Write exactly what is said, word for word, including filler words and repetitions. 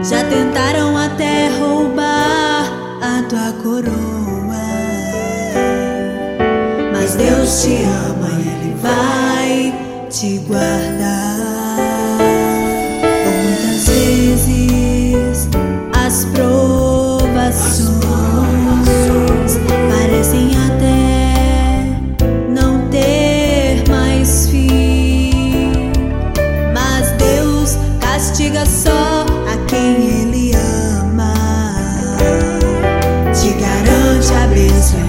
Já tentaram até roubar a tua coroa, mas Deus te ama e Ele vai te guardar. Muitas vezes as provações parecem até não ter mais fim, mas Deus castiga só a quem Ele ama, te garante a bênção